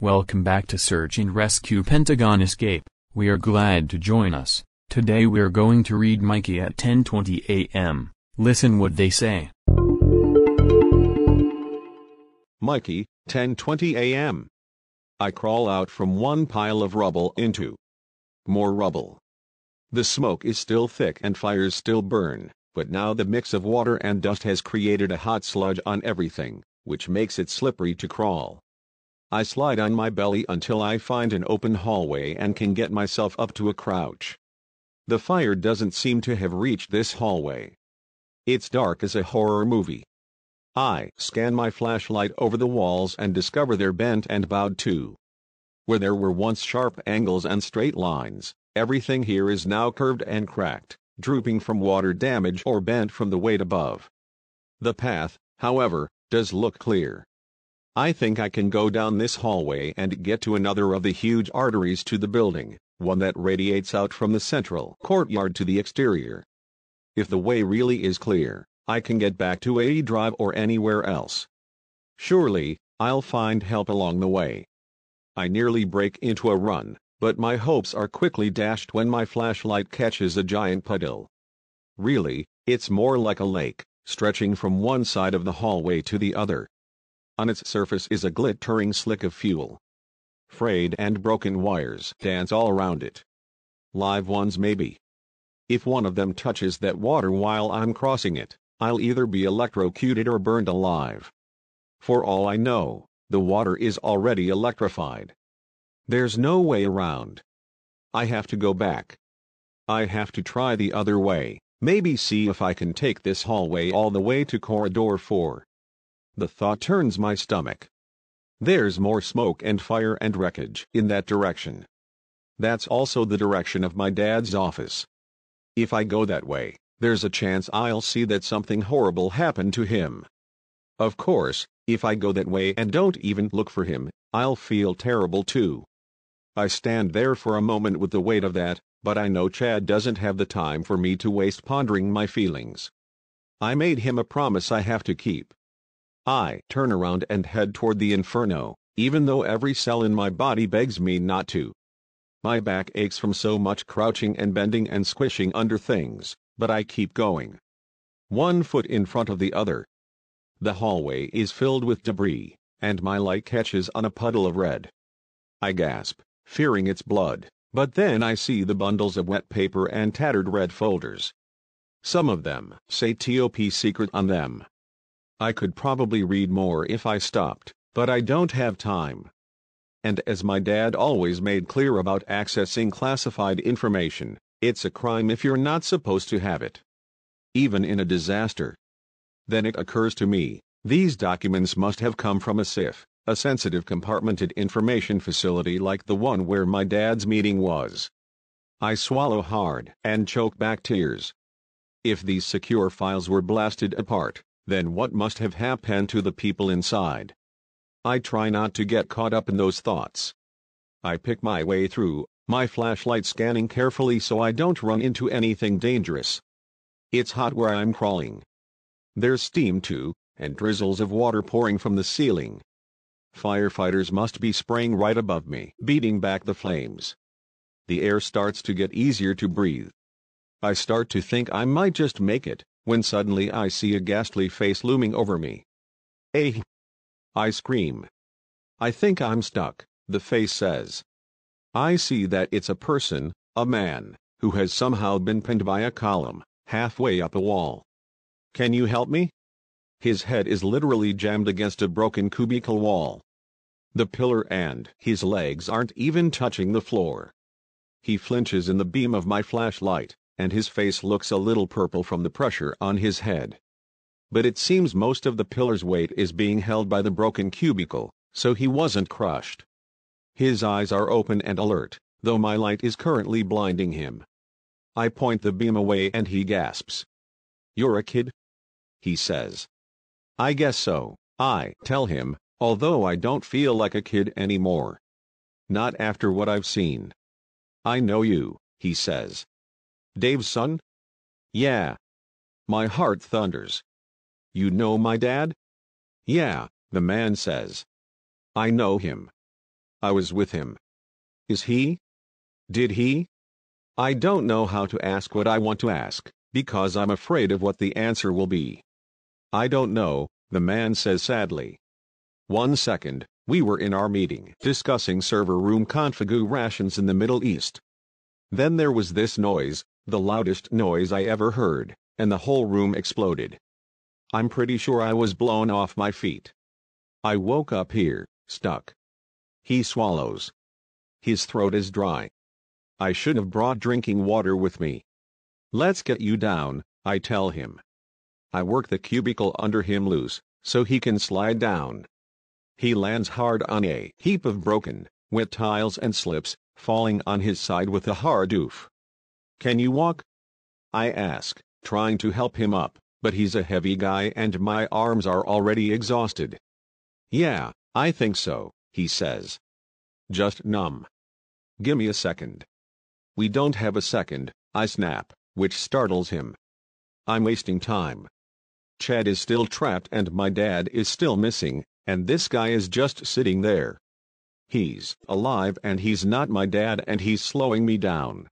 Welcome back to Search and Rescue Pentagon Escape. We are glad to join us. Today we're going to read Mikey at 10:20 a.m. Listen what they say. Mikey, 10:20 a.m. I crawl out from one pile of rubble into more rubble. The smoke is still thick and fires still burn, but now the mix of water and dust has created a hot sludge on everything, which makes it slippery to crawl. I slide on my belly until I find an open hallway and can get myself up to a crouch. The fire doesn't seem to have reached this hallway. It's dark as a horror movie. I scan my flashlight over the walls and discover they're bent and bowed too. Where there were once sharp angles and straight lines, everything here is now curved and cracked, drooping from water damage or bent from the weight above. The path, however, does look clear. I think I can go down this hallway and get to another of the huge arteries to the building, one that radiates out from the central courtyard to the exterior. If the way really is clear, I can get back to 80 Drive or anywhere else. Surely, I'll find help along the way. I nearly break into a run, but my hopes are quickly dashed when my flashlight catches a giant puddle. Really, it's more like a lake, stretching from one side of the hallway to the other. On its surface is a glittering slick of fuel. Frayed and broken wires dance all around it. Live ones maybe. If one of them touches that water while I'm crossing it, I'll either be electrocuted or burned alive. For all I know, the water is already electrified. There's no way around. I have to go back. I have to try the other way, maybe see if I can take this hallway all the way to Corridor 4. The thought turns my stomach. There's more smoke and fire and wreckage in that direction. That's also the direction of my dad's office. If I go that way, there's a chance I'll see that something horrible happened to him. Of course, if I go that way and don't even look for him, I'll feel terrible too. I stand there for a moment with the weight of that, but I know Chad doesn't have the time for me to waste pondering my feelings. I made him a promise I have to keep. I turn around and head toward the inferno, even though every cell in my body begs me not to. My back aches from so much crouching and bending and squishing under things, but I keep going. One foot in front of the other. The hallway is filled with debris, and my light catches on a puddle of red. I gasp, fearing it's blood, but then I see the bundles of wet paper and tattered red folders. Some of them say TOP secret on them. I could probably read more if I stopped, but I don't have time. And as my dad always made clear about accessing classified information, it's a crime if you're not supposed to have it. Even in a disaster. Then it occurs to me, these documents must have come from a SIF, a sensitive compartmented information facility like the one where my dad's meeting was. I swallow hard and choke back tears. If these secure files were blasted apart, then what must have happened to the people inside? I try not to get caught up in those thoughts. I pick my way through, my flashlight scanning carefully so I don't run into anything dangerous. It's hot where I'm crawling. There's steam too, and drizzles of water pouring from the ceiling. Firefighters must be spraying right above me, beating back the flames. The air starts to get easier to breathe. I start to think I might just make it, when suddenly I see a ghastly face looming over me. "Hey!" I scream. "I think I'm stuck," the face says. I see that it's a person, a man, who has somehow been pinned by a column, halfway up a wall. "Can you help me?" His head is literally jammed against a broken cubicle wall. The pillar and his legs aren't even touching the floor. He flinches in the beam of my flashlight, and his face looks a little purple from the pressure on his head. But it seems most of the pillar's weight is being held by the broken cubicle, so he wasn't crushed. His eyes are open and alert, though my light is currently blinding him. I point the beam away and he gasps. "You're a kid?" he says. "I guess so," I tell him, although I don't feel like a kid anymore. "Not after what I've seen." "I know you," he says. "Dave's son?" "Yeah." My heart thunders. "You know my dad?" "Yeah," the man says. "I know him." I was with him. Is he? Did he? I don't know how to ask what I want to ask, because I'm afraid of what the answer will be. I don't know, the man says sadly. 1 second, we were in our meeting discussing server room configurations in the Middle East. Then there was this noise, the loudest noise I ever heard, and the whole room exploded. I'm pretty sure I was blown off my feet. I woke up here, stuck. He swallows. His throat is dry. I should have brought drinking water with me. Let's get you down, I tell him. I work the cubicle under him loose, so he can slide down. He lands hard on a heap of broken, wet tiles and slips, falling on his side with a hard oof. Can you walk? I ask, trying to help him up, but he's a heavy guy and my arms are already exhausted. Yeah, I think so, he says. Just numb. Gimme a second. We don't have a second, I snap, which startles him. I'm wasting time. Chad is still trapped and my dad is still missing, and this guy is just sitting there. He's alive and he's not my dad and he's slowing me down.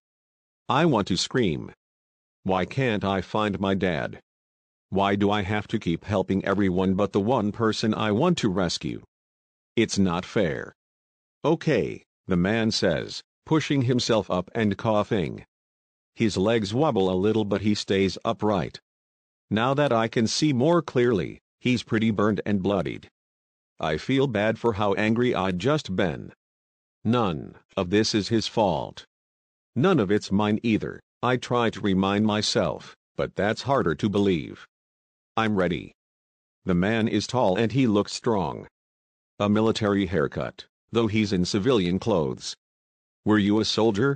I want to scream. Why can't I find my dad? Why do I have to keep helping everyone but the one person I want to rescue? It's not fair. Okay, the man says, pushing himself up and coughing. His legs wobble a little but he stays upright. Now that I can see more clearly, he's pretty burned and bloodied. I feel bad for how angry I'd just been. None of this is his fault. None of it's mine either, I try to remind myself, but that's harder to believe. I'm ready. The man is tall and he looks strong. A military haircut, though he's in civilian clothes. Were you a soldier?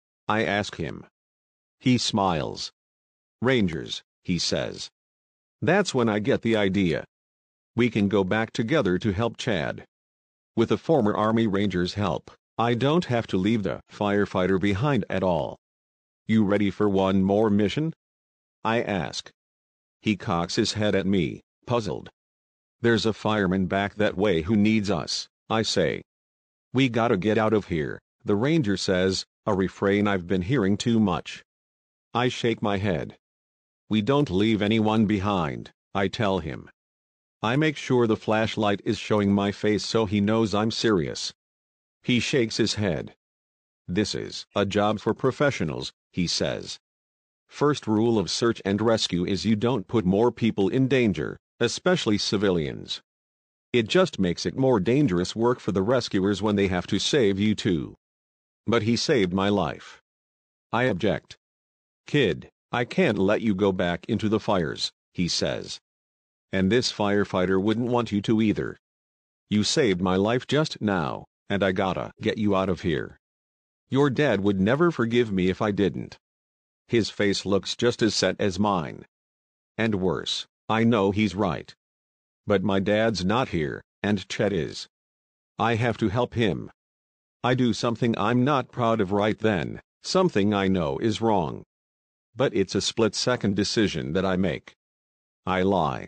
I ask him. He smiles. Rangers, he says. That's when I get the idea. We can go back together to help Chad. With a former Army Ranger's help, I don't have to leave the firefighter behind at all. You ready for one more mission? I ask. He cocks his head at me, puzzled. There's a fireman back that way who needs us, I say. We gotta get out of here, the ranger says, a refrain I've been hearing too much. I shake my head. We don't leave anyone behind, I tell him. I make sure the flashlight is showing my face so he knows I'm serious. He shakes his head. This is a job for professionals, he says. First rule of search and rescue is you don't put more people in danger, especially civilians. It just makes it more dangerous work for the rescuers when they have to save you too. But he saved my life. I object. Kid, I can't let you go back into the fires, he says. And this firefighter wouldn't want you to either. You saved my life just now, and I gotta get you out of here. Your dad would never forgive me if I didn't. His face looks just as set as mine. And worse, I know he's right. But my dad's not here, and Chet is. I have to help him. I do something I'm not proud of right then, something I know is wrong. But it's a split-second decision that I make. I lie.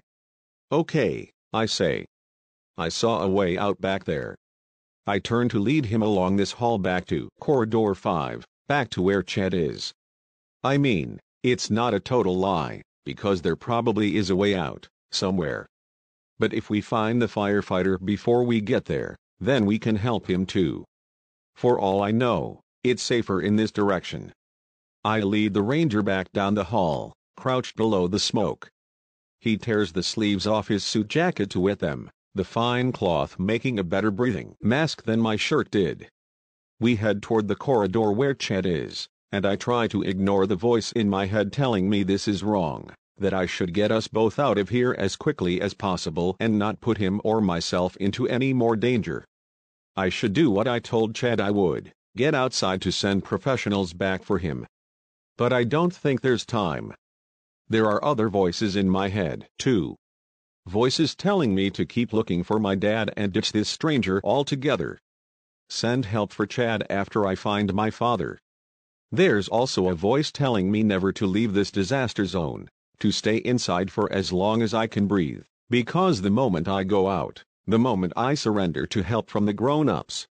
Okay, I say. I saw a way out back there. I turn to lead him along this hall back to Corridor 5, back to where Chet is. I mean, it's not a total lie, because there probably is a way out, somewhere. But if we find the firefighter before we get there, then we can help him too. For all I know, it's safer in this direction. I lead the ranger back down the hall, crouched below the smoke. He tears the sleeves off his suit jacket to wet them, the fine cloth making a better breathing mask than my shirt did. We head toward the corridor where Chet is, and I try to ignore the voice in my head telling me this is wrong, that I should get us both out of here as quickly as possible and not put him or myself into any more danger. I should do what I told Chad I would, get outside to send professionals back for him. But I don't think there's time. There are other voices in my head, too. Voices telling me to keep looking for my dad and ditch this stranger altogether. Send help for Chad after I find my father. There's also a voice telling me never to leave this disaster zone, to stay inside for as long as I can breathe, because the moment I go out, the moment I surrender to help from the grown-ups,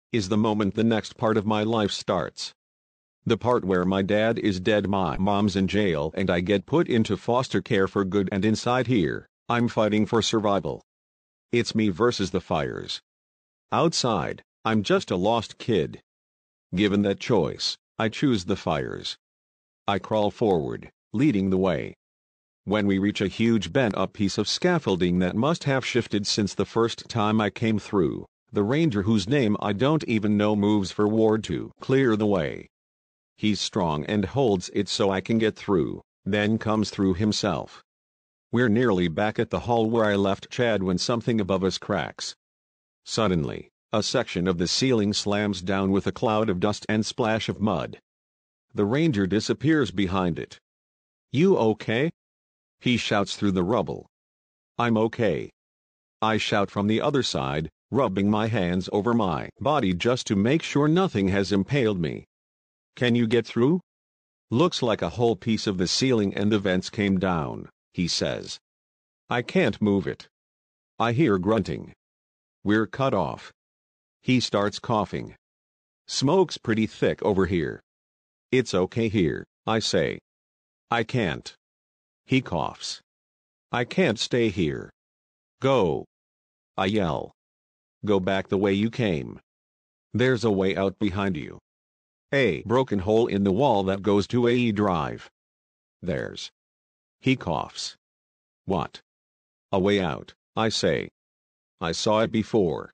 is the moment the next part of my life starts. The part where my dad is dead, my mom's in jail, and I get put into foster care for good, and inside here, I'm fighting for survival. It's me versus the fires. Outside, I'm just a lost kid. Given that choice, I choose the fires. I crawl forward, leading the way. When we reach a huge bent-up piece of scaffolding that must have shifted since the first time I came through, the ranger, whose name I don't even know, moves forward to clear the way. He's strong and holds it so I can get through, then comes through himself. We're nearly back at the hall where I left Chad when something above us cracks. Suddenly, a section of the ceiling slams down with a cloud of dust and splash of mud. The ranger disappears behind it. "You okay?" he shouts through the rubble. "I'm okay," I shout from the other side, rubbing my hands over my body just to make sure nothing has impaled me. "Can you get through?" "Looks like a whole piece of the ceiling and the vents came down," he says. "I can't move it." I hear grunting. "We're cut off." He starts coughing. "Smoke's pretty thick over here." "It's okay here," I say. "I can't." He coughs. "I can't stay here." "Go," I yell. "Go back the way you came. There's a way out behind you. A broken hole in the wall that goes to AE Drive. There's." He coughs. "What?" "A way out," I say. "I saw it before.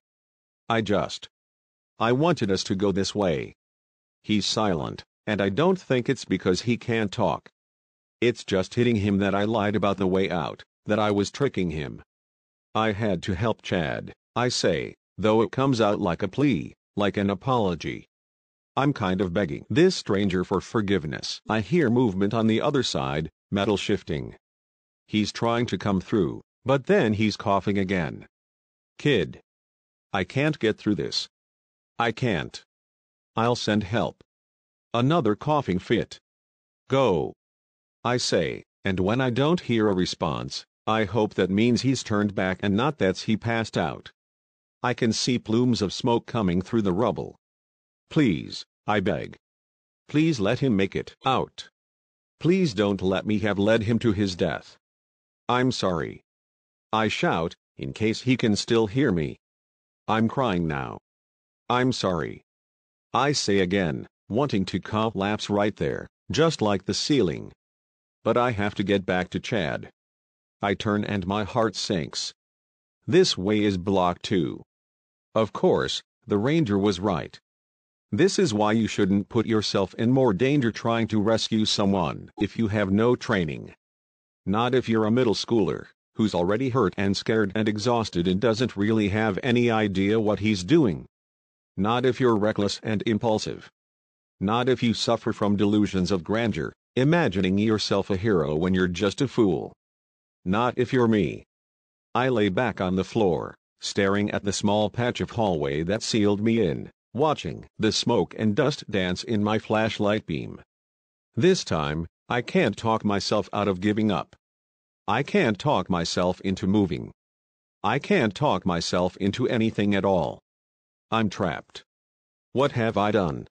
I wanted us to go this way." He's silent, and I don't think it's because he can't talk. It's just hitting him that I lied about the way out, that I was tricking him. "I had to help Chad," I say, though it comes out like a plea, like an apology. I'm kind of begging this stranger for forgiveness. I hear movement on the other side, metal shifting. He's trying to come through, but then he's coughing again. "Kid, I can't get through this. I can't. I'll send help." Another coughing fit. "Go," I say, and when I don't hear a response, I hope that means he's turned back and not that he passed out. I can see plumes of smoke coming through the rubble. "Please," I beg. "Please let him make it out. Please don't let me have led him to his death. I'm sorry," I shout, in case he can still hear me. I'm crying now. "I'm sorry," I say again, wanting to collapse right there, just like the ceiling. But I have to get back to Chad. I turn and my heart sinks. This way is blocked too. Of course, the ranger was right. This is why you shouldn't put yourself in more danger trying to rescue someone if you have no training. Not if you're a middle schooler, who's already hurt and scared and exhausted and doesn't really have any idea what he's doing. Not if you're reckless and impulsive. Not if you suffer from delusions of grandeur, imagining yourself a hero when you're just a fool. Not if you're me. I lay back on the floor, staring at the small patch of hallway that sealed me in, watching the smoke and dust dance in my flashlight beam. This time, I can't talk myself out of giving up. I can't talk myself into moving. I can't talk myself into anything at all. I'm trapped. What have I done?